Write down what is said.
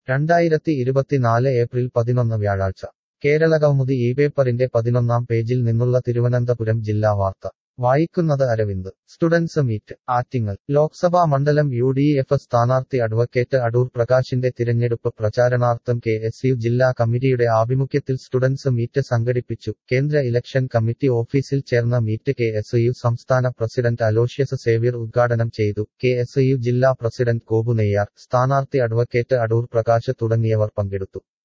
2024 April 11 വ്യാഴാഴ്ച കേരളകൗമുദി ഈ പേപ്പറിന്റെ 11-ാം പേജിൽ നിന്നുള്ള തിരുവനന്തപുരം ജില്ലാ വാർത്ത വായിക്കുന്നത് അരവിന്ദ്. Students meet Attingal. ലോക്സഭാ മണ്ഡലം UDF സ്ഥാനാർത്ഥി അഡ്വക്കേറ്റ് അടൂർ പ്രകാശിന്റെ തിരഞ്ഞെടുപ്പ് പ്രചാരണാർത്ഥം KSU ജില്ലാ കമ്മിറ്റിയുടെ ആഭിമുഖ്യത്തിൽ സ്റ്റുഡൻസ് മീറ്റ് സംഘടിപ്പിച്ചു. കേന്ദ്ര ഇലക്ഷൻ കമ്മിറ്റി ഓഫീസിൽ ചേർന്ന മീറ്റ് KSU സംസ്ഥാന പ്രസിഡന്റ് അലോഷ്യസ് സേവ്യർ ഉദ്ഘാടനം ചെയ്തു. KSU ജില്ലാ പ്രസിഡന്റ് ഗോപു നെയ്യാർ, സ്ഥാനാർത്ഥി അഡ്വക്കേറ്റ് അടൂർ പ്രകാശ് തുടങ്ങിയവർ പങ്കെടുത്തു.